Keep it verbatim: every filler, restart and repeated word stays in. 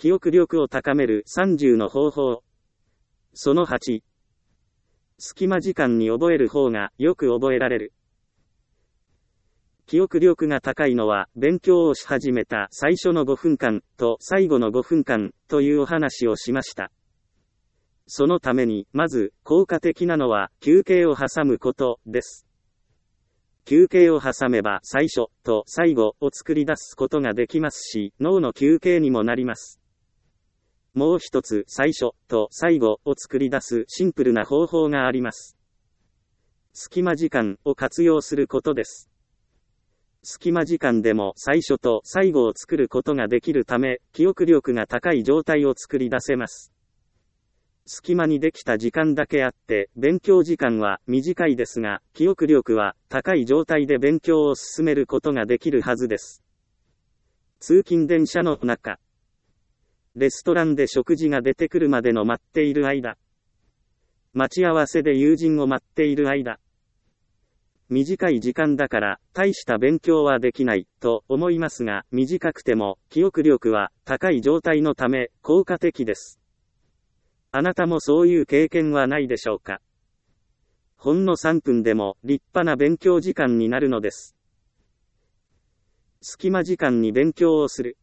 記憶力を高めるさんじゅうの方法。そのはち。隙間時間に覚える方がよく覚えられる。記憶力が高いのは勉強をし始めた最初のごふんかんと最後のごふんかんというお話をしました。そのためにまず効果的なのは休憩を挟むことです。休憩を挟めば最初と最後を作り出すことができますし、脳の休憩にもなります。もう一つ最初と最後を作り出すシンプルな方法があります。隙間時間を活用することです。隙間時間でも最初と最後を作ることができるため、記憶力が高い状態を作り出せます。隙間にできた時間だけあって、勉強時間は短いですが、記憶力は高い状態で勉強を進めることができるはずです。通勤電車の中。レストランで食事が出てくるまでの待っている間。待ち合わせで友人を待っている間。短い時間だから大した勉強はできないと思いますが、短くても記憶力は高い状態のため効果的です。あなたもそういう経験はないでしょうか。ほんのさんぷんでも立派な勉強時間になるのです。隙間時間に勉強をする。